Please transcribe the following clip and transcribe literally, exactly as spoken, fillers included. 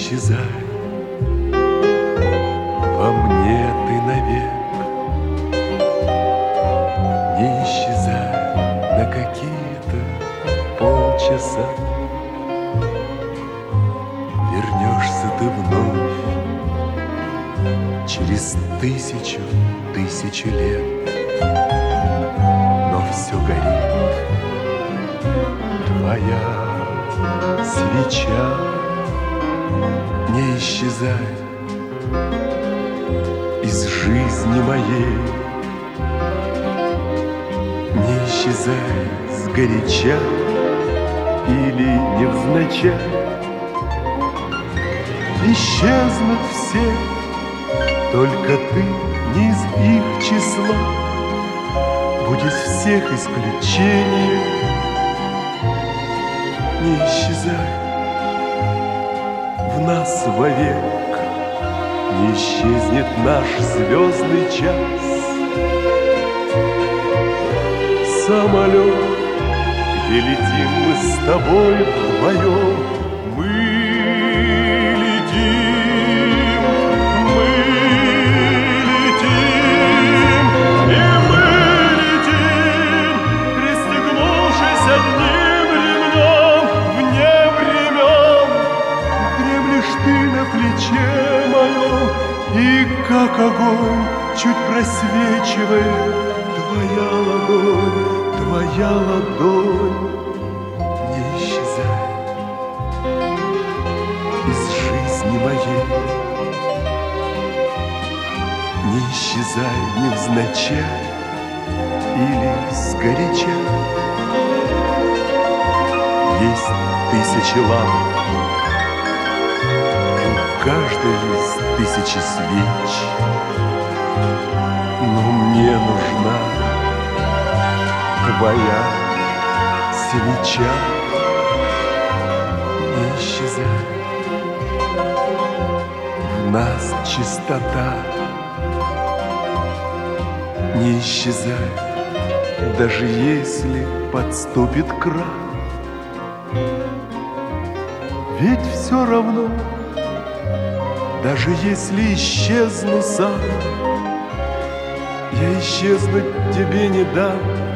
исчезай, во мне ты навек. Не исчезай на какие-то полчаса. Вернешься ты вновь через тысячу, тысячу лет. Но все горит, твоя свеча. Не исчезай из жизни моей, не исчезай сгоряча или невзначай. Исчезнут все, только ты не из их числа. Будь из всех исключение. Не исчезай в нас вовек, не исчезнет наш звездный час. Самолет, где летим мы с тобой вдвоем, мы летим, мы летим, и мы летим, пристегнувшись одним ремнем вне времен. Дремлешь ты на плече моем, и как огонь чуть просвечивает твоя ладонь, твоя ладонь. Не исчезай из жизни моей, не исчезай невзначай или сгоряча. Есть тысячи ламп, и у каждой есть тысячи свеч, но мне нужна твоя свеча. Не исчезай, в нас чистота. Не исчезай, даже если подступит крах. Ведь все равно, даже если исчезну сам, я исчезнуть тебе не дам.